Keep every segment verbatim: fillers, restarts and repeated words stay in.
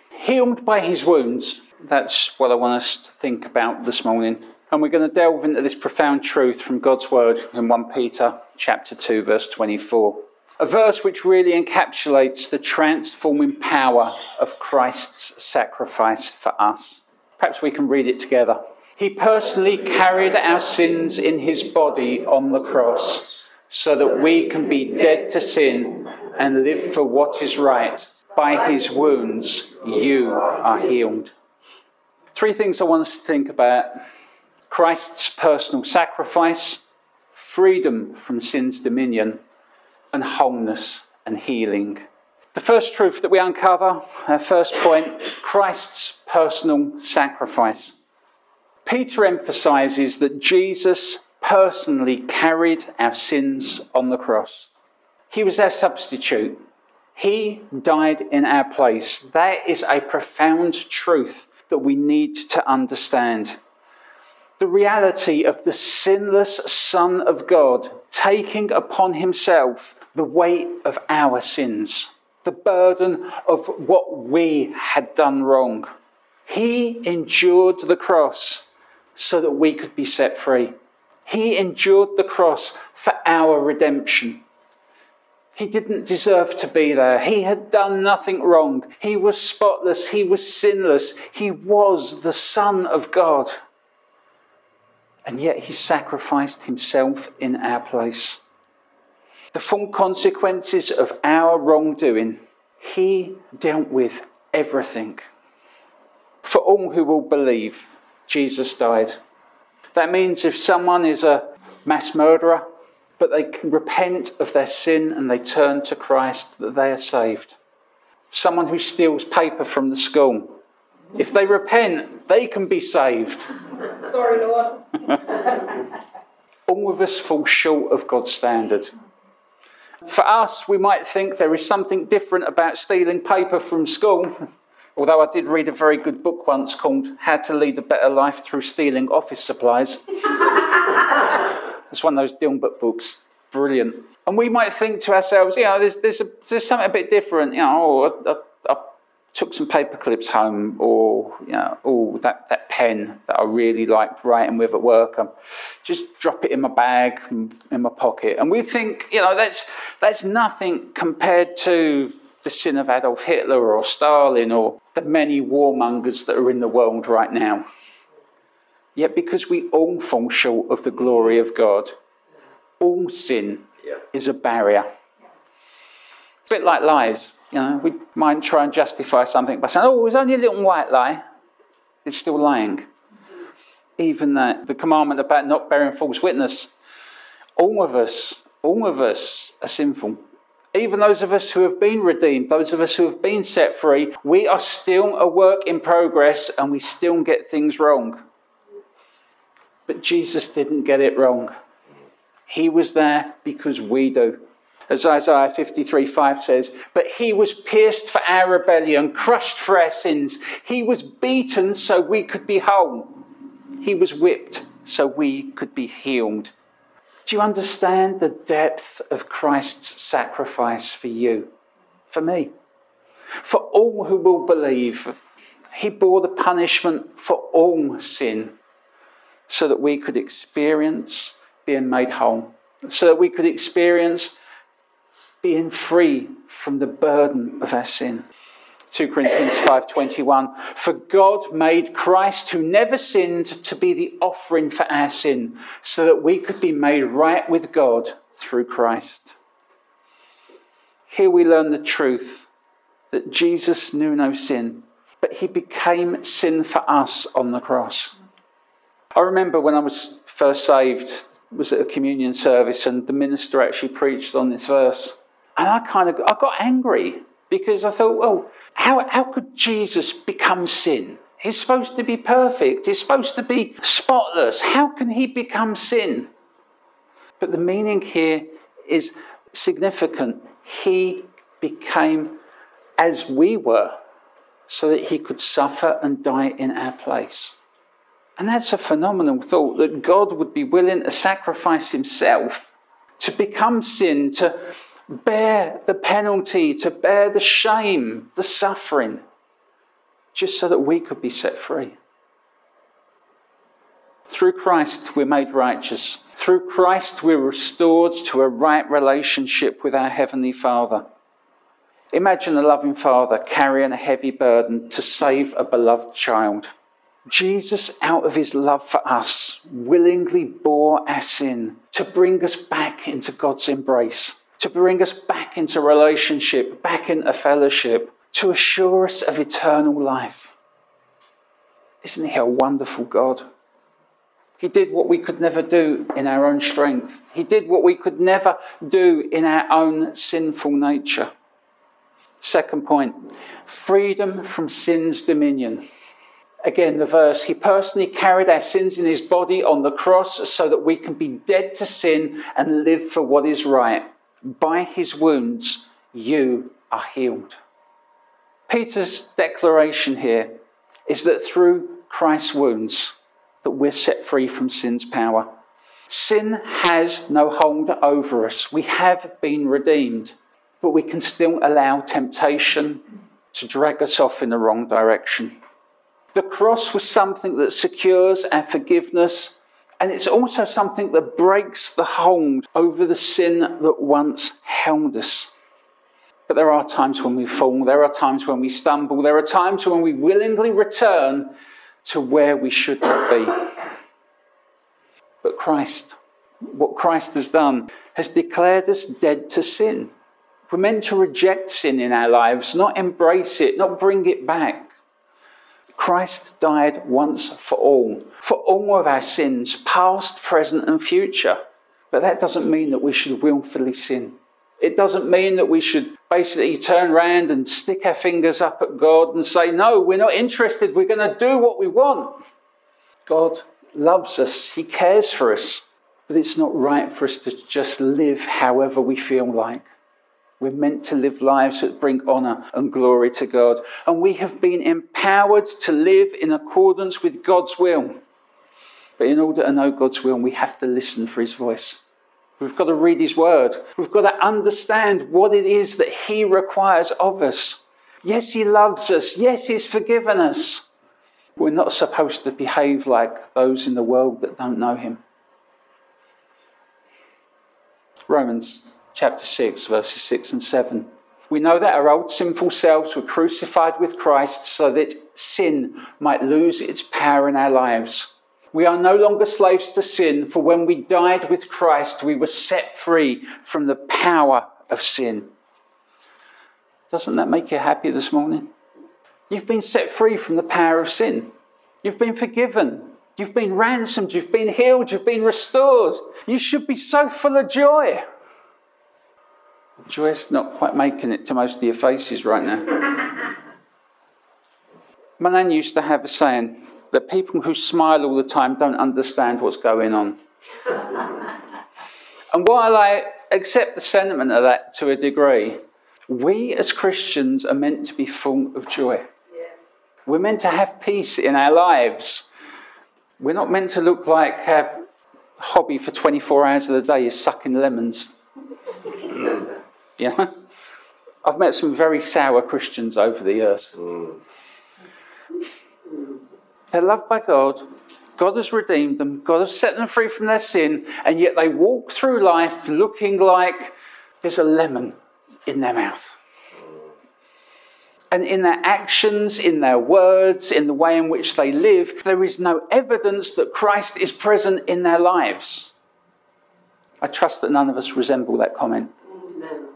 Healed by his wounds, that's what I want us to think about this morning. And we're going to delve into this profound truth from God's word in First Peter chapter two, verse twenty-four. A verse which really encapsulates the transforming power of Christ's sacrifice for us. Perhaps we can read it together. He personally carried our sins in his body on the cross, so that we can be dead to sin and live for what is right. By his wounds, you are healed. Three things I want us to think about. Christ's personal sacrifice, freedom from sin's dominion, and wholeness and healing. The first truth that we uncover, our first point, Christ's personal sacrifice. Peter emphasises that Jesus personally carried our sins on the cross. He was our substitute. He died in our place. That is a profound truth that we need to understand. The reality of the sinless Son of God taking upon himself the weight of our sins, the burden of what we had done wrong. He endured the cross so that we could be set free. He endured the cross for our redemption. He didn't deserve to be there. He had done nothing wrong. He was spotless. He was sinless. He was the Son of God. And yet he sacrificed himself in our place. The full consequences of our wrongdoing, he dealt with everything. For all who will believe, Jesus died. That means if someone is a mass murderer, but they can repent of their sin and they turn to Christ, that they are saved. Someone who steals paper from the school, if they repent, they can be saved. Sorry, Lord. All of us fall short of God's standard. For us, we might think there is something different about stealing paper from school. Although I did read a very good book once called How to Lead a Better Life Through Stealing Office Supplies. It's one of those Dilbert books. Brilliant. And we might think to ourselves, you know, there's there's, a, there's something a bit different. You know, oh, I, I, I took some paper clips home, or, you know, oh, that, that pen that I really liked writing with at work. Um, just drop it in my bag, in my pocket. And we think, you know, that's that's nothing compared to the sin of Adolf Hitler or Stalin or the many warmongers that are in the world right now. Yet because we all fall short of the glory of God, all sin yeah. is a barrier. It's a bit like lies. You know, we might try and justify something by saying, oh, it was only a little white lie. It's still lying. Even that, the commandment about not bearing false witness, all of us, all of us are sinful. Even those of us who have been redeemed, those of us who have been set free, we are still a work in progress and we still get things wrong. But Jesus didn't get it wrong. He was there because we do. As Isaiah fifty-three five says, but he was pierced for our rebellion, crushed for our sins. He was beaten so we could be whole. He was whipped so we could be healed. Do you understand the depth of Christ's sacrifice for you, for me? For all who will believe, he bore the punishment for all sin so that we could experience being made whole, so that we could experience being free from the burden of our sin. Second Corinthians five twenty-one, for God made Christ, who never sinned, to be the offering for our sin, so that we could be made right with God through Christ. Here we learn the truth that Jesus knew no sin, but he became sin for us on the cross. I remember when I was first saved, was at a communion service, and the minister actually preached on this verse. And I kind of, I got angry because I thought, well, how, how could Jesus become sin? He's supposed to be perfect. He's supposed to be spotless. How can he become sin? But the meaning here is significant. He became as we were so that he could suffer and die in our place. And that's a phenomenal thought, that God would be willing to sacrifice himself to become sin, to bear the penalty, to bear the shame, the suffering, just so that we could be set free. Through Christ, we're made righteous. Through Christ, we're restored to a right relationship with our Heavenly Father. Imagine a loving father carrying a heavy burden to save a beloved child. Jesus, out of his love for us, willingly bore our sin to bring us back into God's embrace, to bring us back into relationship, back into fellowship, to assure us of eternal life. Isn't he a wonderful God? He did what we could never do in our own strength. He did what we could never do in our own sinful nature. Second point, freedom from sin's dominion. Again, the verse, he personally carried our sins in his body on the cross so that we can be dead to sin and live for what is right. By his wounds, you are healed. Peter's declaration here is that through Christ's wounds, that we're set free from sin's power. Sin has no hold over us. We have been redeemed, but we can still allow temptation to drag us off in the wrong direction. The cross was something that secures our forgiveness, and it's also something that breaks the hold over the sin that once held us. But there are times when we fall, there are times when we stumble, there are times when we willingly return to where we should not be. But Christ, what Christ has done, has declared us dead to sin. We're meant to reject sin in our lives, not embrace it, not bring it back. Christ died once for all, for all of our sins, past, present and future. But that doesn't mean that we should willfully sin. It doesn't mean that we should basically turn around and stick our fingers up at God and say, no, we're not interested, we're going to do what we want. God loves us, he cares for us, but it's not right for us to just live however we feel like. We're meant to live lives that bring honour and glory to God. And we have been empowered to live in accordance with God's will. But in order to know God's will, we have to listen for his voice. We've got to read his word. We've got to understand what it is that he requires of us. Yes, he loves us. Yes, he's forgiven us. We're not supposed to behave like those in the world that don't know him. Romans chapter six, verses six and seven. We know that our old sinful selves were crucified with Christ so that sin might lose its power in our lives. We are no longer slaves to sin, for when we died with Christ, we were set free from the power of sin. Doesn't that make you happy this morning? You've been set free from the power of sin. You've been forgiven. You've been ransomed. You've been healed. You've been restored. You should be so full of joy. Joy's not quite making it to most of your faces right now. My nan used to have a saying that people who smile all the time don't understand what's going on. And while I accept the sentiment of that to a degree, we as Christians are meant to be full of joy. Yes. We're meant to have peace in our lives. We're not meant to look like our hobby for twenty-four hours of the day is sucking lemons. Yeah, I've met some very sour Christians over the years. Mm. They're loved by God. God has redeemed them. God has set them free from their sin. And yet they walk through life looking like there's a lemon in their mouth. And in their actions, in their words, in the way in which they live, there is no evidence that Christ is present in their lives. I trust that none of us resemble that comment. No.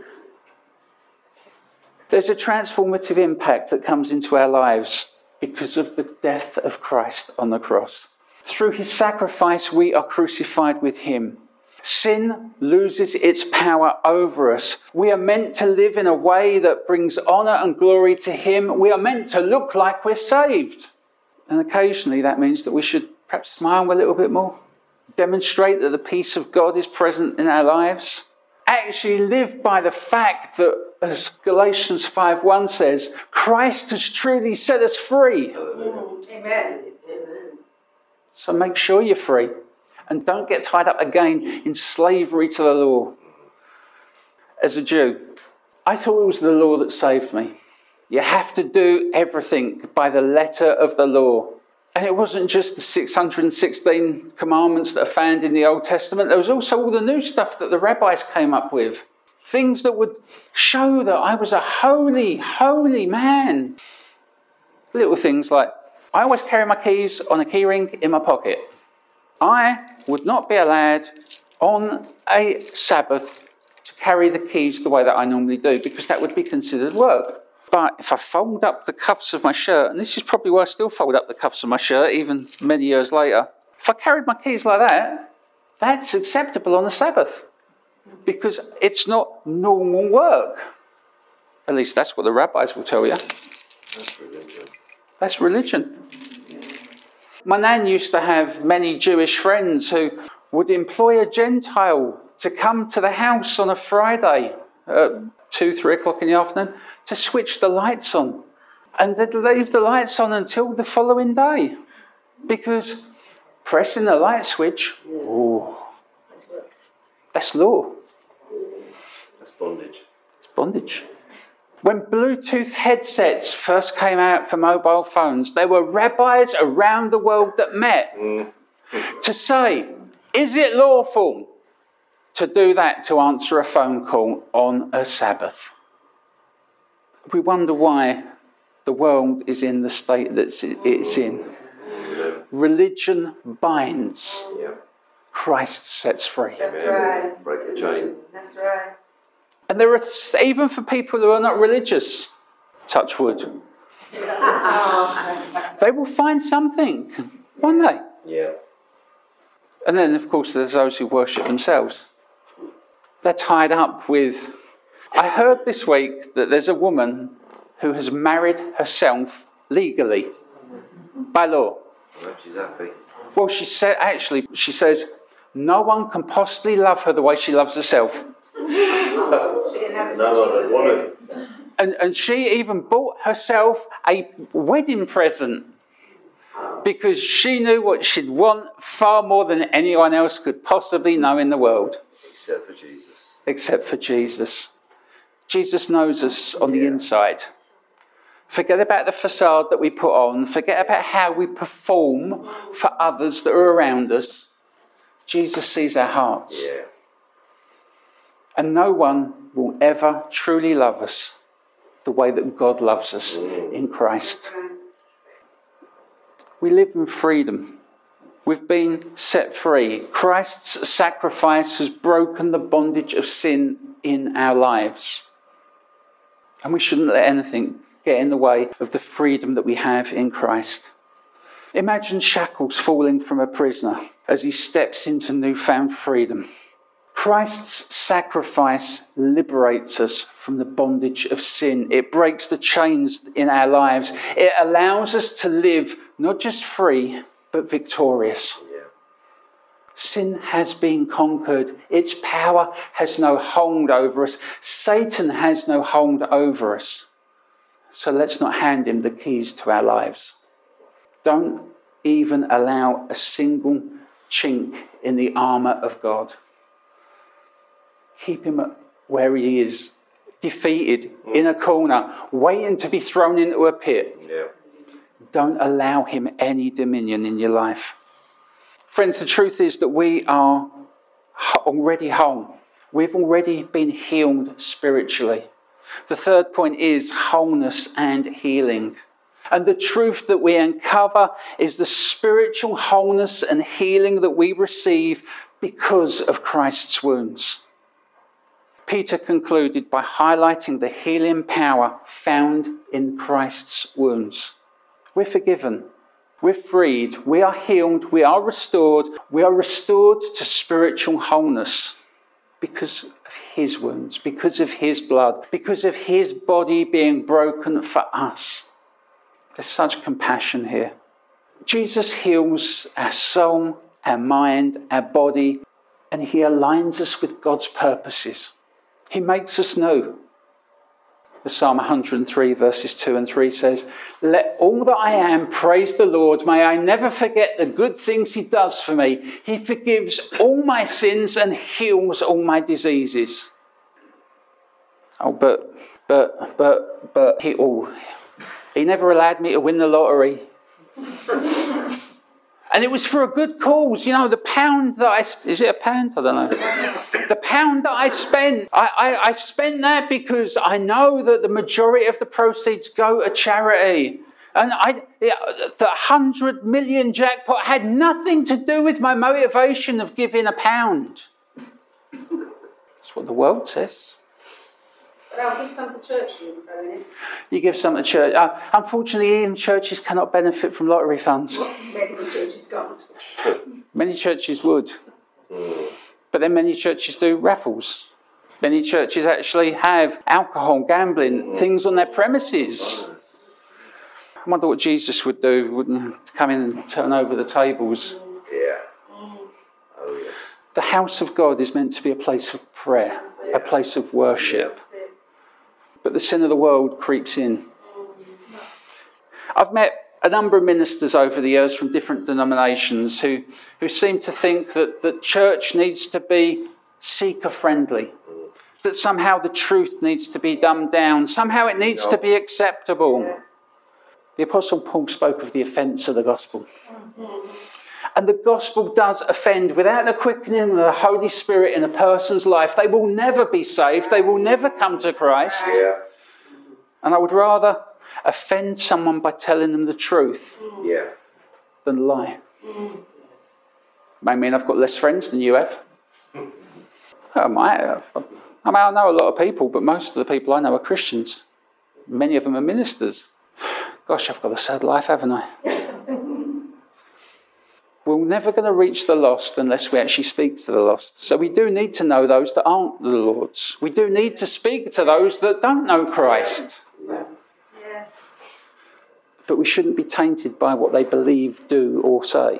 There's a transformative impact that comes into our lives because of the death of Christ on the cross. Through his sacrifice, we are crucified with him. Sin loses its power over us. We are meant to live in a way that brings honour and glory to him. We are meant to look like we're saved. And occasionally that means that we should perhaps smile a little bit more, demonstrate that the peace of God is present in our lives. Actually live by the fact that, as Galatians five one says, Christ has truly set us free. Amen. So make sure you're free and don't get tied up again in slavery to the law. As a Jew, I thought it was the law that saved me. You have to do everything by the letter of the law. And it wasn't just the six hundred sixteen commandments that are found in the Old Testament. There was also all the new stuff that the rabbis came up with. Things that would show that I was a holy, holy man. Little things like, I always carry my keys on a keyring in my pocket. I would not be allowed on a Sabbath to carry the keys the way that I normally do, because that would be considered work. But if I fold up the cuffs of my shirt, and this is probably why I still fold up the cuffs of my shirt, even many years later, if I carried my keys like that, that's acceptable on the Sabbath, because it's not normal work. At least that's what the rabbis will tell you. That's religion. That's religion. My nan used to have many Jewish friends who would employ a Gentile to come to the house on a Friday at two, three o'clock in the afternoon to switch the lights on. And they'd leave the lights on until the following day. Because pressing the light switch, oh, that's law. That's bondage. It's bondage. When Bluetooth headsets first came out for mobile phones, there were rabbis around the world that met mm. to say, is it lawful to do that, to answer a phone call on a Sabbath? We wonder why the world is in the state that it's in. Yeah. Religion binds. Yeah. Christ sets free. That's right. Break the chain. That's right. And there are, even for people who are not religious, touch wood, they will find something, won't they? Yeah. And then, of course, there's those who worship themselves. They're tied up with... I heard this week that there's a woman who has married herself legally, by law. I hope she's happy. Well, she said, actually, she says, no one can possibly love her the way she loves herself. She didn't have No one would want to. And, and she even bought herself a wedding present because she knew what she'd want far more than anyone else could possibly know in the world. Except for Jesus. Except for Jesus. Jesus knows us on the Yeah. inside. Forget about the facade that we put on. Forget about how we perform for others that are around us. Jesus sees our hearts. Yeah. And no one will ever truly love us the way that God loves us mm. in Christ. We live in freedom. We've been set free. Christ's sacrifice has broken the bondage of sin in our lives. And we shouldn't let anything get in the way of the freedom that we have in Christ. Imagine shackles falling from a prisoner as he steps into newfound freedom. Christ's sacrifice liberates us from the bondage of sin. It breaks the chains in our lives. It allows us to live not just free, but victorious. Yeah. Sin has been conquered. Its power has no hold over us. Satan has no hold over us. So let's not hand him the keys to our lives. Don't even allow a single chink in the armour of God. Keep him where he is, defeated, mm. in a corner, waiting to be thrown into a pit. Yeah. Don't allow him any dominion in your life. Friends, the truth is that we are already whole. We've already been healed spiritually. The third point is wholeness and healing. And the truth that we uncover is the spiritual wholeness and healing that we receive because of Christ's wounds. Peter concluded by highlighting the healing power found in Christ's wounds. We're forgiven. We're freed. We are healed. We are restored. We are restored to spiritual wholeness because of his wounds, because of his blood, because of his body being broken for us. There's such compassion here. Jesus heals our soul, our mind, our body, and he aligns us with God's purposes. He makes us new. The Psalm one hundred three verses two and three says, "Let all that I am praise the Lord. May I never forget the good things he does for me. He forgives all my sins and heals all my diseases." Oh, but But, but, but he, oh, he never allowed me to win the lottery. And it was for a good cause. You know, the pound that I... Is it a pound? I don't know. The pound that I spent, I, I, I spent that because I know that the majority of the proceeds go to charity. And I, the hundred million jackpot had nothing to do with my motivation of giving a pound. That's what the world says. But I'll give some to church, you know. You give some to church. Uh, unfortunately, even churches cannot benefit from lottery funds. Many churches can't. Many churches would. But then many churches do raffles. Many churches actually have alcohol, gambling, things on their premises. I wonder what Jesus would do, wouldn't come in and turn over the tables. Yeah. Oh, yes. The house of God is meant to be a place of prayer, a place of worship. But the sin of the world creeps in. I've met a number of ministers over the years from different denominations who, who seem to think that, that church needs to be seeker-friendly, that somehow the truth needs to be dumbed down, somehow it needs to be acceptable. The Apostle Paul spoke of the offence of the gospel. And the gospel does offend. Without the quickening of the Holy Spirit in a person's life, they will never be saved. They will never come to Christ. Yeah. And I would rather offend someone by telling them the truth Yeah. than lie. May mean I've got less friends than you have. I might have. I mean, I know a lot of people, but most of the people I know are Christians. Many of them are ministers. Gosh, I've got a sad life, haven't I? We're never going to reach the lost unless we actually speak to the lost. So we do need to know those that aren't the Lord's. We do need to speak to those that don't know Christ. Yes. But we shouldn't be tainted by what they believe, do or say.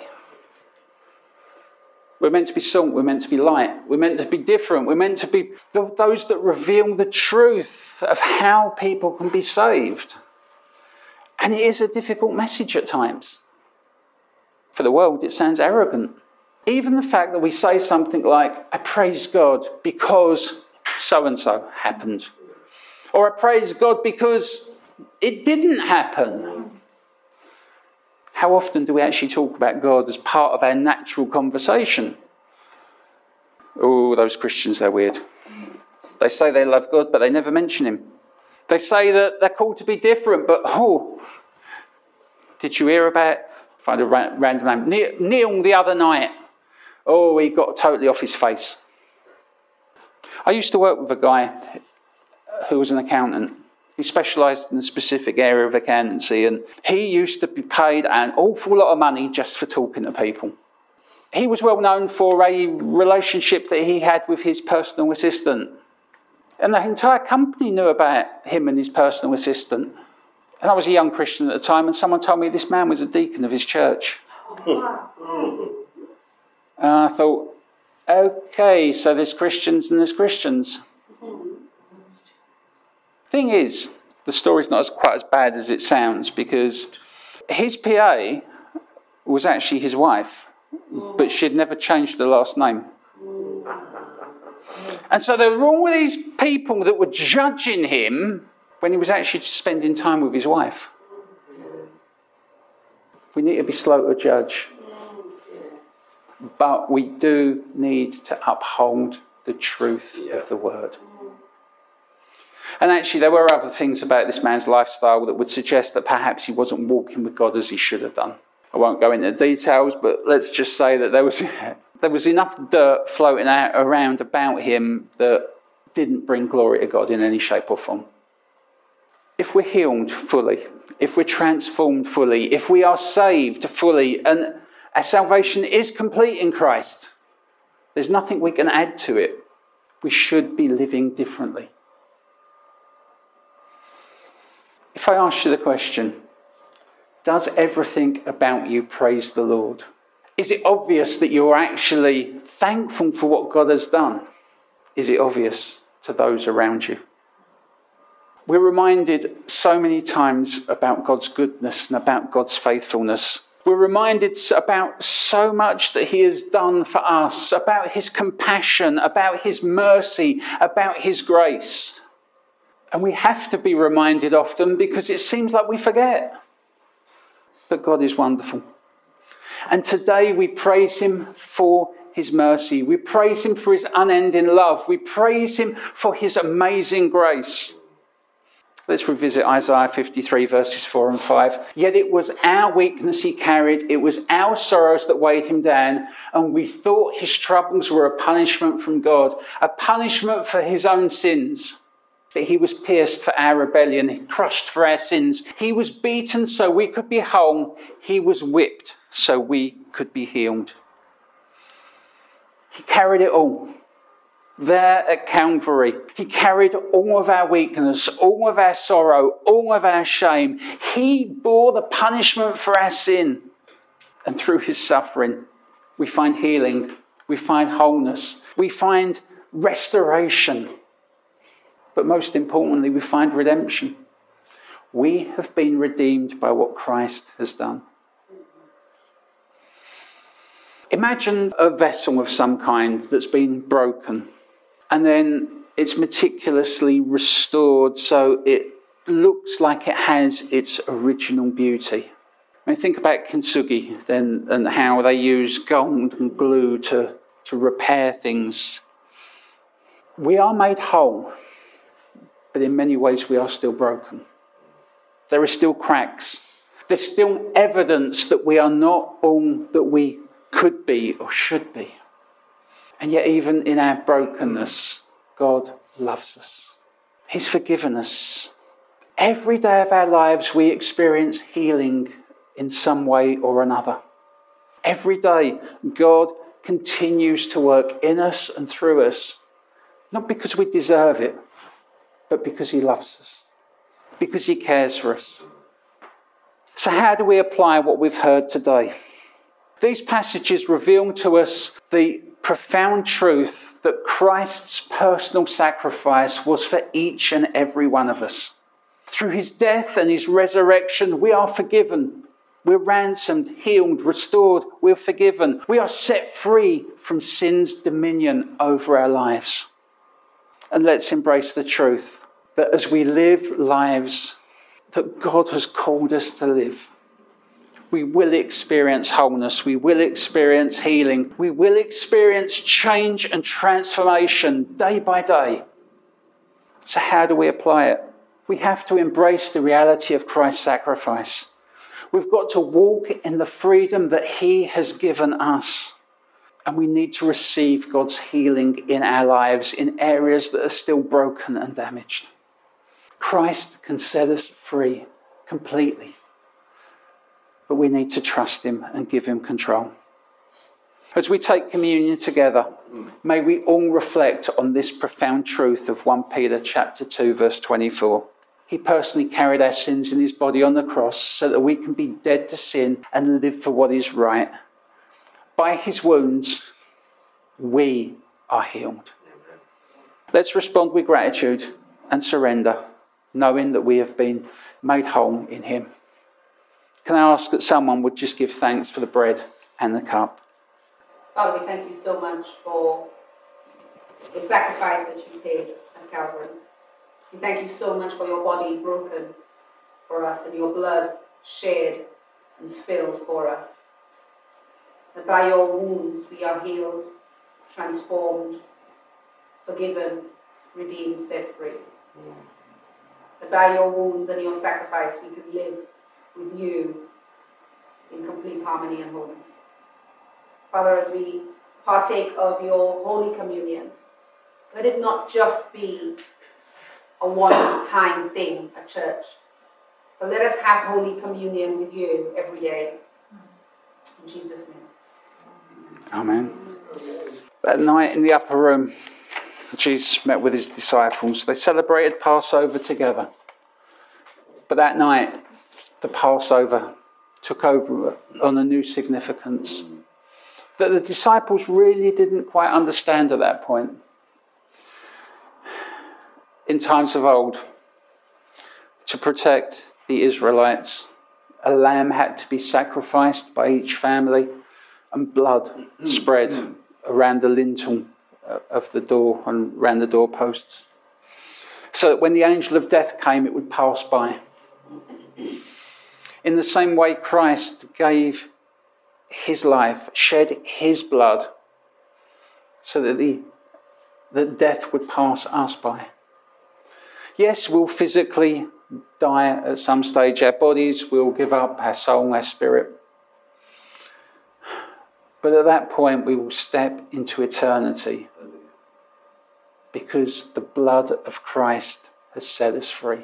We're meant to be salt, we're meant to be light, we're meant to be different, we're meant to be those that reveal the truth of how people can be saved. And it is a difficult message at times. For the world, it sounds arrogant. Even the fact that we say something like, I praise God because so-and-so happened. Or I praise God because it didn't happen. How often do we actually talk about God as part of our natural conversation? Oh, those Christians, they're weird. They say they love God, but they never mention him. They say that they're called to be different, but oh, did you hear about, find a ra- random name, Neil, Neil the other night? Oh, he got totally off his face. I used to work with a guy who was an accountant. He specialised in a specific area of accountancy, and he used to be paid an awful lot of money just for talking to people. He was well known for a relationship that he had with his personal assistant. And the entire company knew about him and his personal assistant. And I was a young Christian at the time, and someone told me this man was a deacon of his church. And I thought, okay, so there's Christians and there's Christians. Thing is, the story's not as, quite as bad as it sounds, because his P A was actually his wife, but she'd never changed her last name. And so there were all these people that were judging him when he was actually spending time with his wife. We need to be slow to judge. But we do need to uphold the truth of the word. And actually there were other things about this man's lifestyle that would suggest that perhaps he wasn't walking with God as he should have done. I won't go into details, but let's just say that there was there was enough dirt floating out around about him that didn't bring glory to God in any shape or form. If we're healed fully, if we're transformed fully, if we are saved fully, and our salvation is complete in Christ, there's nothing we can add to it. We should be living differently. If I ask you the question, does everything about you praise the Lord? Is it obvious that you're actually thankful for what God has done? Is it obvious to those around you? We're reminded so many times about God's goodness and about God's faithfulness. We're reminded about so much that he has done for us, about his compassion, about his mercy, about his grace. And we have to be reminded often because it seems like we forget. But God is wonderful. And today we praise him for his mercy. We praise him for his unending love. We praise him for his amazing grace. Let's revisit Isaiah fifty-three, verses four and five. Yet it was our weakness he carried. It was our sorrows that weighed him down. And we thought his troubles were a punishment from God, a punishment for his own sins. But he was pierced for our rebellion, crushed for our sins. He was beaten so we could be whole. He was whipped so we could be healed. He carried it all. There at Calvary, he carried all of our weakness, all of our sorrow, all of our shame. He bore the punishment for our sin. And through his suffering, we find healing, we find wholeness, we find restoration. But most importantly, we find redemption. We have been redeemed by what Christ has done. Imagine a vessel of some kind that's been broken. And then it's meticulously restored so it looks like it has its original beauty. I mean, think about kintsugi then and how they use gold and glue to, to repair things. We are made whole, but in many ways we are still broken. There are still cracks. There's still evidence that we are not all that we could be or should be. And yet even in our brokenness, God loves us. He's forgiven us. Every day of our lives we experience healing in some way or another. Every day God continues to work in us and through us, not because we deserve it, but because he loves us, because he cares for us. So how do we apply what we've heard today? These passages reveal to us the profound truth that Christ's personal sacrifice was for each and every one of us. Through his death and his resurrection, we are forgiven. We're ransomed, healed, restored. We're forgiven. We are set free from sin's dominion over our lives. And let's embrace the truth that as we live lives that God has called us to live, we will experience wholeness. We will experience healing. We will experience change and transformation day by day. So how do we apply it? We have to embrace the reality of Christ's sacrifice. We've got to walk in the freedom that he has given us. And we need to receive God's healing in our lives in areas that are still broken and damaged. Christ can set us free completely. But we need to trust him and give him control. As we take communion together, may we all reflect on this profound truth of First Peter chapter two, verse twenty-four. He personally carried our sins in his body on the cross so that we can be dead to sin and live for what is right. By his wounds, we are healed. Let's respond with gratitude and surrender, knowing that we have been made whole in him. Can I ask that someone would just give thanks for the bread and the cup? Father, we thank you so much for the sacrifice that you paid at Calvary. We thank you so much for your body broken for us and your blood shed and spilled for us. That by your wounds we are healed, transformed, forgiven, redeemed, set free. Yes. That by your wounds and your sacrifice we can live with you in complete harmony and wholeness. Father, as we partake of your Holy Communion, let it not just be a one-time thing at church, but let us have Holy Communion with you every day. In Jesus' name. Amen. That night in the upper room, Jesus met with his disciples. They celebrated Passover together. But that night, the Passover took over on a new significance that the disciples really didn't quite understand at that point. In times of old, to protect the Israelites, a lamb had to be sacrificed by each family and blood spread around the lintel of the door and around the doorposts. so that when the angel of death came, it would pass by. In the same way, Christ gave his life, shed his blood, so that the that death would pass us by. Yes, we'll physically die at some stage. Our bodies will give up, our soul, our spirit. But at that point, we will step into eternity, because the blood of Christ has set us free.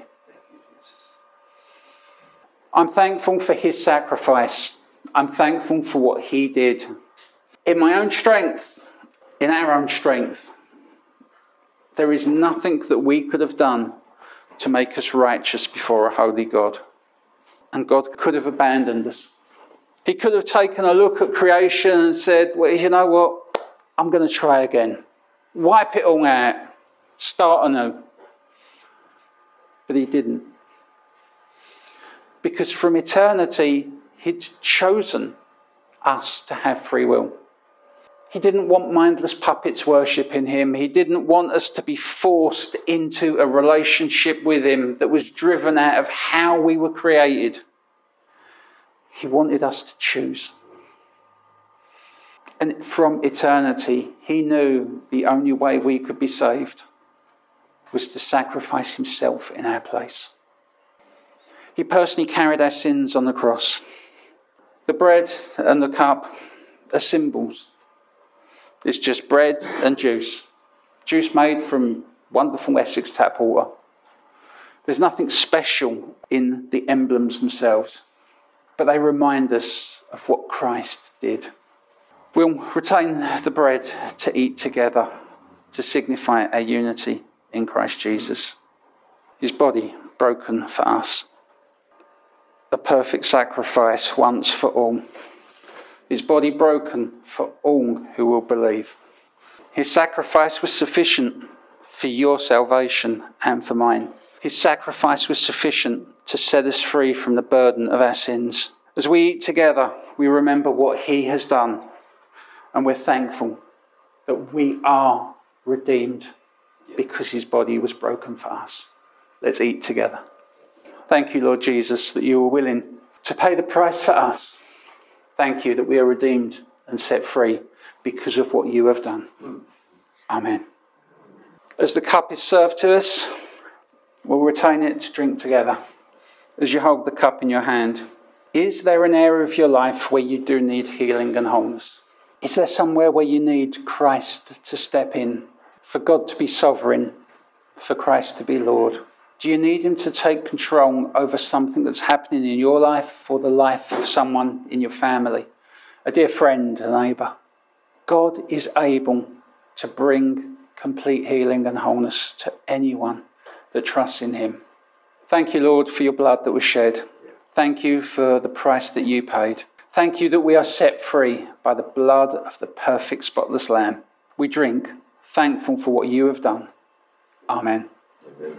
I'm thankful for his sacrifice. I'm thankful for what he did. In my own strength, in our own strength, there is nothing that we could have done to make us righteous before a holy God. And God could have abandoned us. He could have taken a look at creation and said, well, you know what? I'm going to try again. Wipe it all out. Start anew. But he didn't. Because from eternity, he'd chosen us to have free will. He didn't want mindless puppets worshipping him. He didn't want us to be forced into a relationship with him that was driven out of how we were created. He wanted us to choose. And from eternity, he knew the only way we could be saved was to sacrifice himself in our place. He personally carried our sins on the cross. The bread and the cup are symbols. It's just bread and juice. Juice made from wonderful Essex tap water. There's nothing special in the emblems themselves, but they remind us of what Christ did. We'll retain the bread to eat together to signify our unity in Christ Jesus. His body broken for us. A perfect sacrifice once for all. His body broken for all who will believe. His sacrifice was sufficient for your salvation and for mine. His sacrifice was sufficient to set us free from the burden of our sins. As we eat together, we remember what he has done, and we're thankful that we are redeemed because his body was broken for us. Let's eat together. Thank you, Lord Jesus, that you were willing to pay the price for us. Thank you that we are redeemed and set free because of what you have done. Amen. As the cup is served to us, we'll retain it to drink together. As you hold the cup in your hand, is there an area of your life where you do need healing and wholeness? Is there somewhere where you need Christ to step in, for God to be sovereign, for Christ to be Lord? Do you need him to take control over something that's happening in your life or the life of someone in your family, a dear friend, a neighbour? God is able to bring complete healing and wholeness to anyone that trusts in him. Thank you, Lord, for your blood that was shed. Thank you for the price that you paid. Thank you that we are set free by the blood of the perfect, spotless Lamb. We drink, thankful for what you have done. Amen. Amen.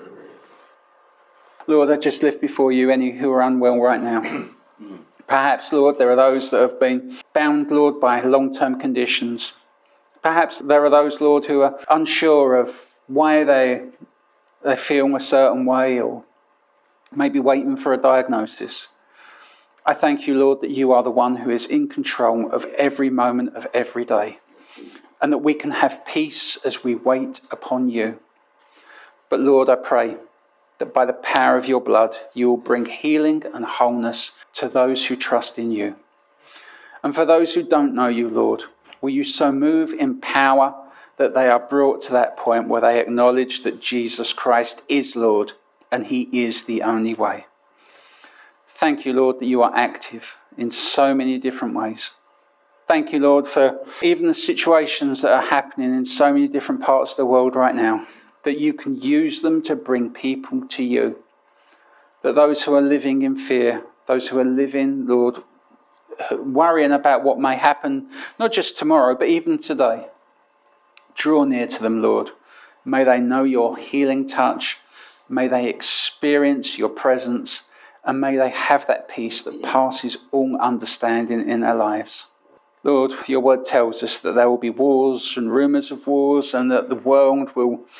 Lord, I just lift before you any who are unwell right now. Perhaps, Lord, there are those that have been bound, Lord, by long-term conditions. Perhaps there are those, Lord, who are unsure of why they, they feel a certain way, or maybe waiting for a diagnosis. I thank you, Lord, that you are the one who is in control of every moment of every day, and that we can have peace as we wait upon you. But Lord, I pray that by the power of your blood, you will bring healing and wholeness to those who trust in you. And for those who don't know you, Lord, will you so move in power that they are brought to that point where they acknowledge that Jesus Christ is Lord and he is the only way. Thank you, Lord, that you are active in so many different ways. Thank you, Lord, for even the situations that are happening in so many different parts of the world right now, that you can use them to bring people to you. That those who are living in fear, those who are living, Lord, worrying about what may happen, not just tomorrow, but even today, draw near to them, Lord. May they know your healing touch. May they experience your presence. And may they have that peace that passes all understanding in their lives. Lord, your word tells us that there will be wars and rumours of wars, and that the world will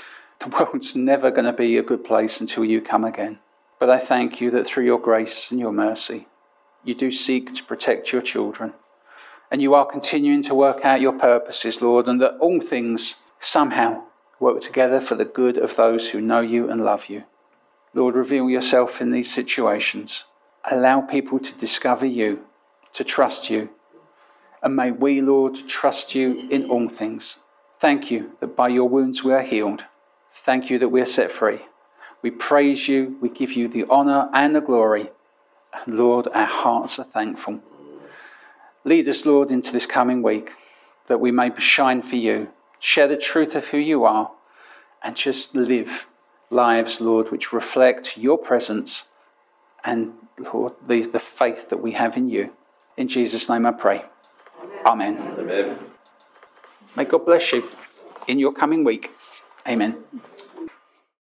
The world's never going to be a good place until you come again. But I thank you that through your grace and your mercy, you do seek to protect your children. And you are continuing to work out your purposes, Lord, and that all things somehow work together for the good of those who know you and love you. Lord, reveal yourself in these situations. Allow people to discover you, to trust you. And may we, Lord, trust you in all things. Thank you that by your wounds we are healed. Thank you that we are set free. We praise you. We give you the honour and the glory. And Lord, our hearts are thankful. Lead us, Lord, into this coming week, that we may shine for you, share the truth of who you are, and just live lives, Lord, which reflect your presence and, Lord, the, the faith that we have in you. In Jesus' name I pray. Amen. Amen. May God bless you in your coming week. Amen.